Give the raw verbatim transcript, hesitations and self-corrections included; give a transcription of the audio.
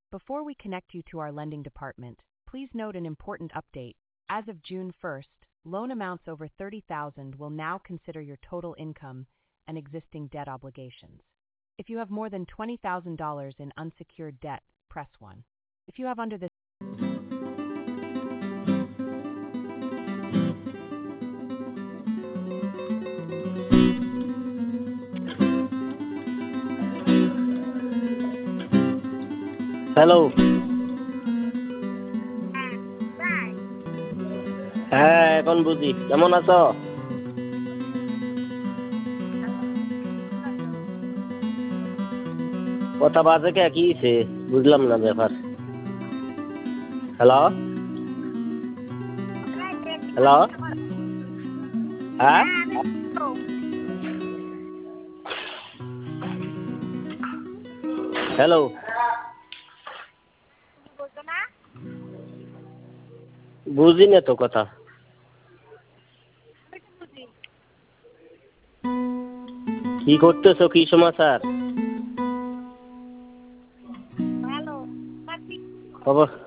Before we connect you to our lending department, please note an important update. As of June first, loan amounts over thirty thousand dollars will now consider your total income and existing debt obligations. If you have more than twenty thousand dollars in unsecured debt, press one. If you have under this hello. হ্যাঁ এখন বুঝি, কেমন আছো? কথা বাজে কে, কি হইছে? বুঝলাম না ব্যাপার। হ্যালো হ্যালো হ্যাঁ হ্যালো, বুঝি না তো কথা। কি করতেছো, কি সমাচার? খবর